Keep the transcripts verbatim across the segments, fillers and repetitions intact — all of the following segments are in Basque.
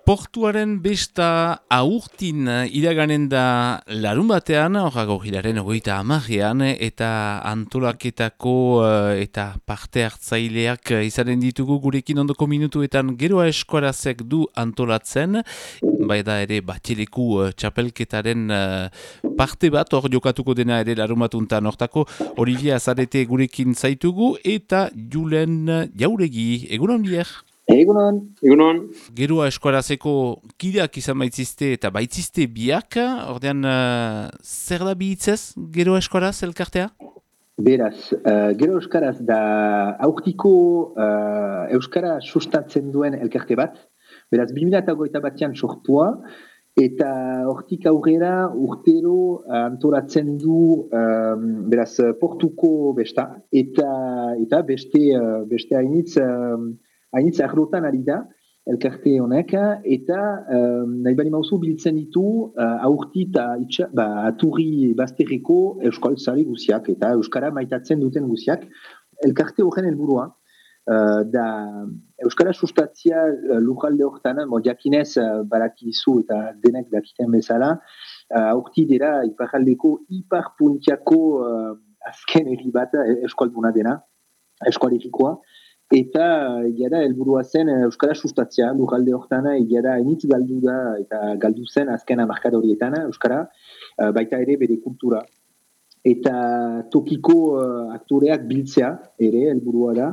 Portuaren besta aurtin iraganen da larun batean, horrago hilaren hogeita hamarrean, eta antolaketako uh, eta parte hartzaileak izanen ditugu gurekin ondoko minutuetan Geroa Eskuarazek du antolatzen, bai da ere Batxileku uh, txapelketaren uh, parte bat, hor jokatuko dena ere larun batuntan, hortako Olivia Azarete gurekin zaitugu, eta Julen Jauregi, egunon bier? Egunon. Egunon. Geroa Eskuarazeko kideak izan baitzizte eta baitzizte biak, ordean uh, zer da bihitzez Geroa Eskuaraz elkartea? Beraz, uh, Geroa Eskuaraz da aurtiko uh, Euskara sustatzen duen elkarte bat. Beraz, bi mila hogeita batean sortua, eta hortik aurrera urtero uh, antolatzen du um, beraz, Portuko besta, eta, eta beste, uh, beste hainitz... Um, Hainitz arlotan ari da, elkarte honek, eta um, nahi bali mauzu biltzen ditu uh, aurti eta ba, aturri bazterreko euskal zari guziak, eta euskara maitatzen duten guziak. Elkarte horren helburua uh, da euskara sustatzia uh, lujalde horretan, jakinez uh, barakizu eta denek dakiten bezala, uh, aurti dira iparaldeko iparpuntiako uh, azken herri bat euskalduna dena, eskualerikoa. Eta egia da, helburua zen euskara sustatzea, lujalde horretan egia da, hainitz galdu da eta galdu zen azken hamarkada horietan euskara, baita ere bere kultura. Eta tokiko uh, aktoreak biltzea ere helburua da,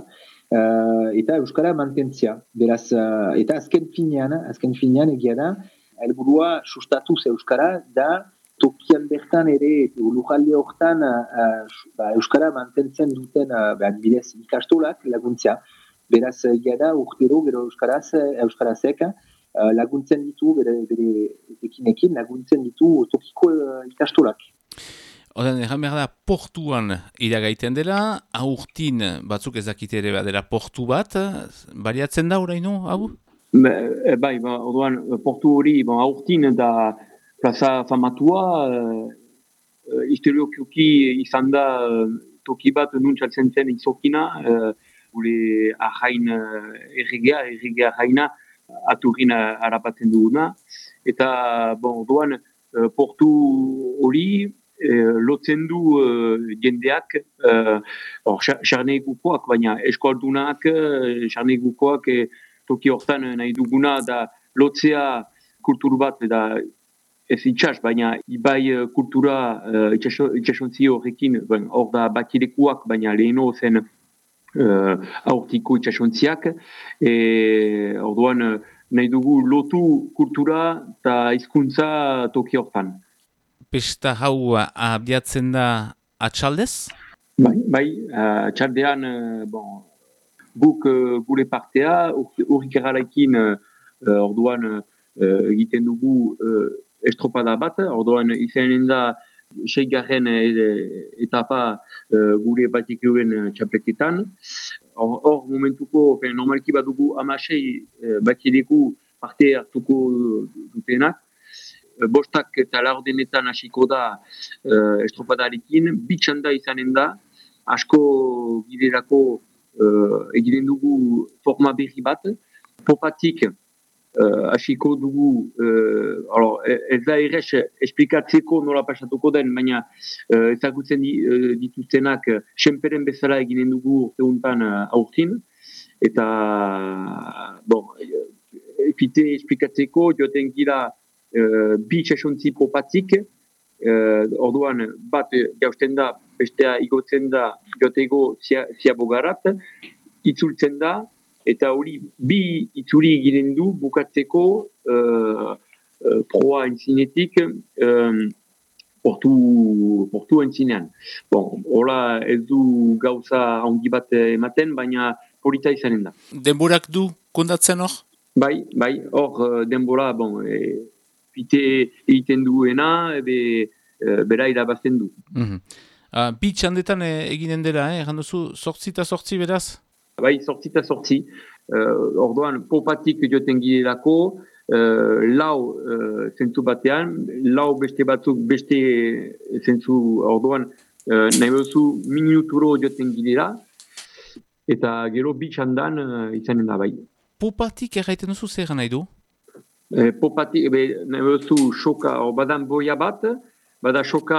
uh, eta euskara mantentzea. Beraz, uh, eta azken finean, azken finean egia da, helburua sustatuz euskara da, tokian bertan ere, lujalde horretan uh, ba, euskara mantentzen duten uh, bidez ikastolak laguntzea. Beraz, egia da, urtero, gero euskaraz, euskarazek uh, laguntzen ditu, bere, bere ekinekin, laguntzen ditu tokiko uh, ikastolak. Oden, erran behar da, portuan iragaiten dela, aurtin batzuk ezakite ere dela portu bat, baliatzen da oraino, hau? Bai, ba, orduan, portu hori, ba, aurtin da plaza famatua, uh, historiokioki izan da uh, toki bat nuntxaltzen zen izokina, uh, gure ahain uh, erregea, erregea ahaina aturin uh, harapatzen duguna. Eta, bon, orduan, uh, portu hori uh, lotzen du uh, jendeak, uh, or, xarne egukoak, baina eskualdunak, xarne egukoak eh, toki hortan nahi duguna da lotzea kultur bat da ez itxas, baina ibai kultura uh, itxasontzi horrekin, ben, hor da Batxilekuak, baina leheno zen uh, aurtiko itxasontziak, e, orduan nahi dugu lotu kultura eta hizkuntza toki hortan. Pesta hau abiatzen da atxaldez? Bai, bai, uh, atxaldean, uh, bon, guk uh, gure partea, urrik erralaikin, uh, orduan uh, egiten dugu uh, estropada bat, orduan izanen da seigarren etapa uh, gure Batxilekuen txapelketan. Hor, hor momentuko, normalki bat dugu amasei uh, Batxileku parte hartuko dutenak. Uh, bostak eta laurdenetan hasiko da uh, estropadarekin, bitxanda izanen da, asko giderako uh, egiten dugu forma berri bat, popatik hasiko uh, dugu, uh, alors, ez da errez esplikatzeko nola pasatuko den, baina uh, ezagutzen di, uh, dituztenak uh, senperen bezala eginen dugu urteuntan uh, aurtin, eta bon, efite esplikatzeko joten gira uh, bi txasontzi popatik, uh, orduan bat jausten da, bestea igotzen da jotego ziabogarat, itzultzen da, eta hori bi itzuri egiten du bukatzeko uh, uh, proa entzinetik um, portu, portu entzinean. Bon, hola ez du gauza ongi bat ematen, baina polita izanen da. Denborak du kondatzen hor? Bai, bai, hor denbora, bon, e, pite egiten duena, ebe, e, bera irabazten du. Mm-hmm. Uh, bi txandetan e, eginen dela, eh? Erran duzu, sortzi eta sortzi beraz? Bai, sortzi eta sortzi. Uh, orduan, popatik joten girelako, uh, lau uh, zentzu batean, lau beste batzuk beste zentzu orduan, uh, nahi behuzu minuturo joten girela, eta gero bi txandan uh, izanen da bai. Popatik erraiten duzu zer nahi du? E, popatik, ebe, nahi bezu, soka, or, badan boia bat, bada soka,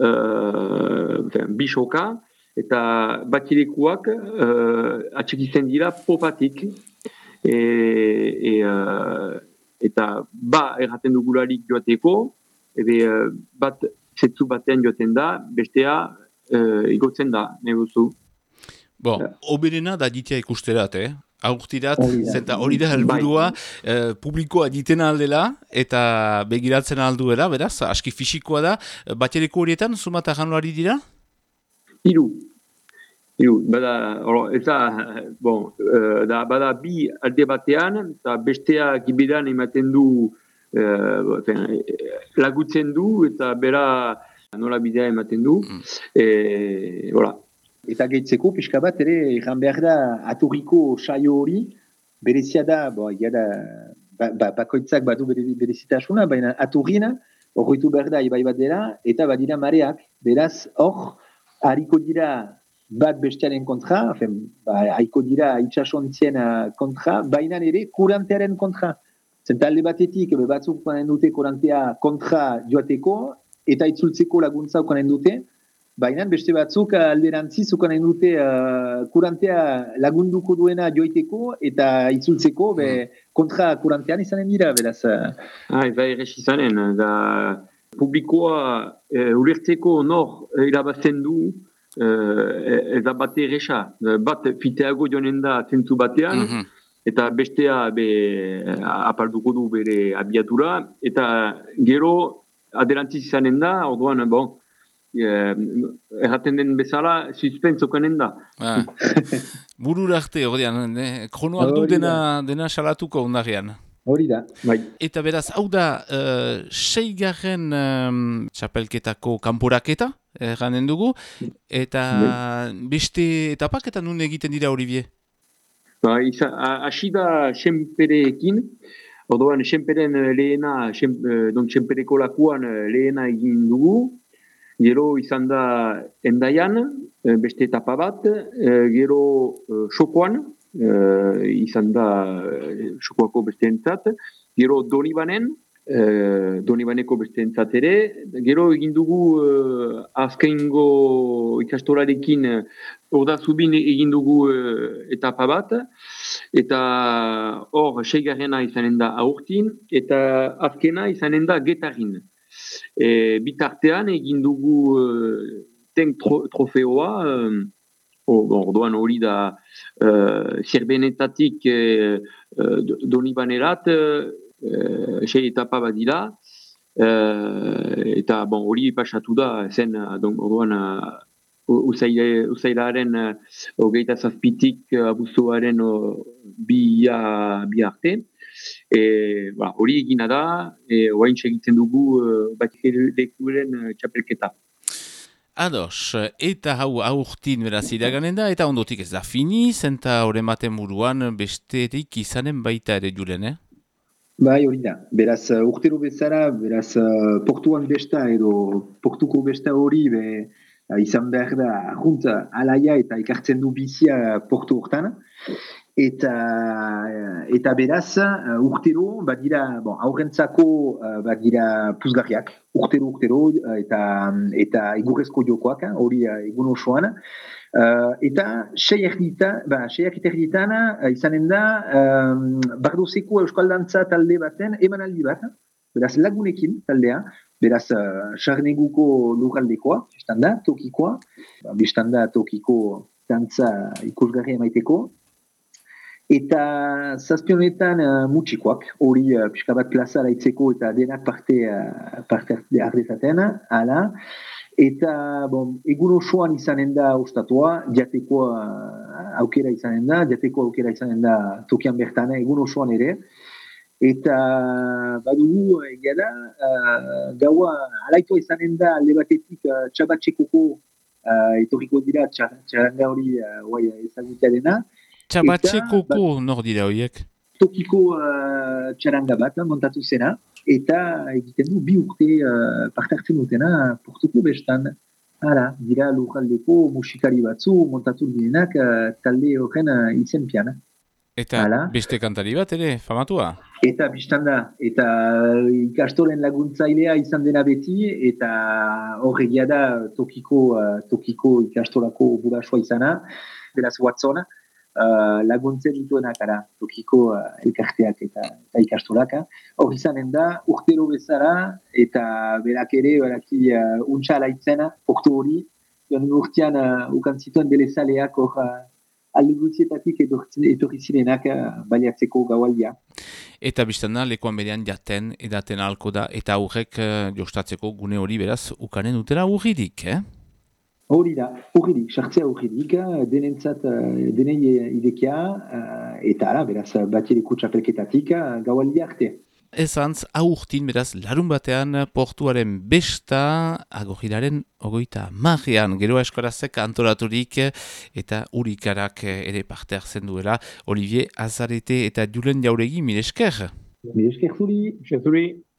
uh, bi soka, eta batilekuak uh, atxekitzen dira popatik. E, e, uh, eta ba erraten dugularik joateko, ebe uh, bat zetzu batean joaten da, bestea uh, igotzen da, nahi bezu. Bon, Ja. oberena da ditea ikusterat, eh? Aurtirat, Hori da. zenta hori da helburua, eh, publikoa ditena aldela, eta begiratzen alduela, beraz, aski fisikoa da. Batereko horietan, zumata januari dira? Hiru. Hiru, bada, oro, ez da, bon, uh, da, bada bi alde batean, eta bestea gibidan ematen du, uh, fen, lagutzen du, eta bera nola bidea ematen du, mm. e, voilà. Eta gehitzeko, pixka bat, ere, erran behar da, aturriko saio hori, berezia da, bo, da ba, ba, bakoitzak badu bere, berezitasuna, baina aturriena, horretu behar da, ibai bat dela, eta badira mareak, beraz, hor, hariko dira bat bestearen kontra, afen, ba, haiko dira itxasontzien kontra, baina ere kurantearen kontra. Zentalde batetik, batzuk ukanen dute kurantea kontra joateko, eta itzultzeko laguntza ukanen dute, baina beste batzuk alderantziz ukanen dute uh, kurantea lagunduko duena joiteko eta itzultzeko be, kontra kurantean izanen dira, beraz. Ah, ez da errez izanen, da publikoa e, ulertzeko nor irabazten du, e, ez da bate erresa, bat fiteago joanen da zentzu batean, mm-hmm. eta bestea be, apalduko du bere abiatura, eta gero aderantziz izanen da, orduan, bon, erraten den bezala, suspentzokanen da. Ah. Burura arte, ordean, eh? Kronoak du dena, dena salatuko ondarean. Hori da. Bai. Eta beraz, hau da, uh, seigarren um, txapelketako kanporaketa, erranen dugu, eta bai. Beste etapak eta nun egiten dira, Olivier? Ba, hasi da Xenpereekin, orduan Xenperen lehena, Xen, don Xenpereko lakuan lehena egin dugu, gero izan da Endaian, beste etapa bat, gero Xokoan, izan da Xokoako beste entzat, gero Donibanen, Donibaneko beste entzat ere, gero egin dugu azkengo ikastolarekin Ordazubin egin dugu etapa bat, eta hor seigarrena izanen da Aurtin, eta azkena izanen da Getarin. E, bitartean egin dugu uh, tenk tro, trofeoa, uh, orduan hori da uh, Zerbenetatik uh, uh, Donibanerat, uh, sei etapa bat dira, uh, eta bon, hori pasatu da, zen orduan uh, usailaren uh, hogeita zazpitik uh, abuztuaren uh, bi, uh, bi arte. E, ba, hori egina da, e, oain segitzen dugu uh, batilekuren uh, txapelketa. Ados, eta hau aurtin beraz iraganen da, eta ondotik ez da finiz, eta horren baten buruan besterik izanen baita ere juren, eh? Bai, hori da. Beraz, uh, urtero bezala, beraz, uh, portuan besta edo portuko besta hori be, uh, izan behar da junta alaia eta ikartzen du bizia portu hortan. Eta, eta beraz, uh, urtero, badira, bon, aurrentzako uh, badira puzgarriak, urtero, urtero, uh, eta, eta igurrezko jokoak, hori uh, egun osoan. Uh, eta seiak ba, erdietan uh, izanen da, um, bardozeko euskaldantza talde baten emanaldi bat, beraz lagunekin taldea, beraz uh, sarneguko lurraldekoa, bestanda, tokikoa, bestanda tokiko dantza ikusgarria maiteko, eta zazpionetan uh, mutxikoak, hori uh, pixka bat plaza laitzeko eta denak parte, uh, parte ardezaten, ala. Eta bon, egun osoan izanen da ostatua, jateko uh, aukera izanen da, jateko aukera izanen da tokian bertan, egun osoan ere. Eta badugu, egia da, uh, gaua alaitua izanen da alde batetik uh, txabatxekoko uh, etorriko dira txaranga hori uh, ezagutia dena. Txabatxekoko nor dira horiek? Tokiko uh, txaranga bat montatu zena, eta egiten du bi urte uh, parte hartzen dutena portuko bestan. Hala, dira lurraldeko musikari batzu montatu direnak uh, talde horren uh, izen piana. Eta Hala. beste kantari bat ere, famatua? Eta biztan da, eta ikastolen laguntzailea izan dena beti, eta horregia da tokiko, uh, tokiko ikastolako burasua izana, beraz Watson, uh, laguntzen dituenak ara, tokiko uh, elkarteak eta, eta ikastolaka. Hor izanen da, urtero bezala, eta berak ere, beraki uh, untxa alaitzena, portu hori, joan urtean uh, ukan zituen belezaleak hor uh, alde gutxietatik etorri zirenak baliatzeko gaualdia. Eta biztan da, lekuan berean jaten, edaten ahalko da, eta aurrek uh, jostatzeko gune hori beraz, ukanen dutela urridik, eh? Hori da, urridik, sartzea urridik, denentzat, denei idekia, eta ara, beraz, batireko txapelketatik, gaualdia arte. Ezantz, aurtin beraz, larun batean portuaren besta, agorrilaren ogoita marrean, gero eskorazek antolaturik eta urikarak ere parte hartzen duela. Olivier Azarete eta Julen Jauregi, mire esker. Mire esker zuri. Zuri.